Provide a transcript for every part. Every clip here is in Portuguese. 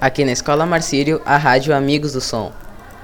Aqui na Escola Marcílio, a Rádio Amigos do Som.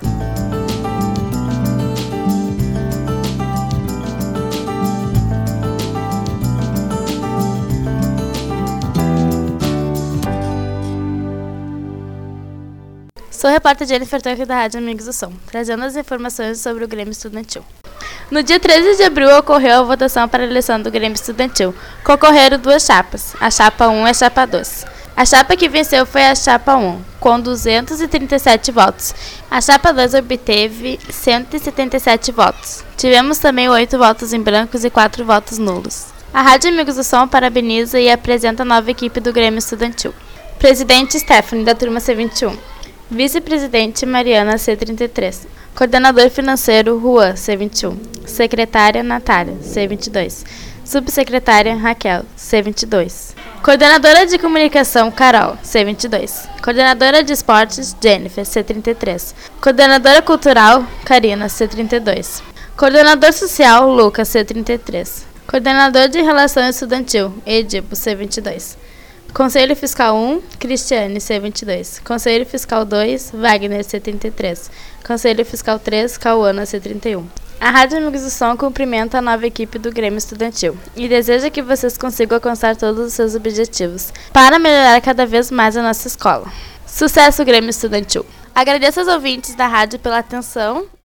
Sou a repórter Jennifer Tanque da Rádio Amigos do Som, trazendo as informações sobre o Grêmio Estudantil. No dia 13 de abril ocorreu a votação para a eleição do Grêmio Estudantil. Concorreram duas chapas, a chapa 1 e a chapa 2. A chapa que venceu foi a chapa 1, com 237 votos. A chapa 2 obteve 177 votos. Tivemos também 8 votos em brancos e 4 votos nulos. A Rádio Amigos do Som parabeniza e apresenta a nova equipe do Grêmio Estudantil. Presidente Stephanie, da turma C21. Vice-presidente Mariana, C33. Coordenador financeiro Juan, C21. Secretária Natália, C22. Subsecretária Raquel, C22. Coordenadora de comunicação Carol, C22. Coordenadora de esportes Jennifer, C33. Coordenadora cultural Karina, C32. Coordenador social Lucas, C33. Coordenador de relação estudantil Edipo, C22. Conselho Fiscal 1, Cristiane, C22. Conselho Fiscal 2, Wagner, C33. Conselho Fiscal 3, Cauana, C31. A Rádio Amigos do Som cumprimenta a nova equipe do Grêmio Estudantil e deseja que vocês consigam alcançar todos os seus objetivos para melhorar cada vez mais a nossa escola. Sucesso, Grêmio Estudantil! Agradeço aos ouvintes da rádio pela atenção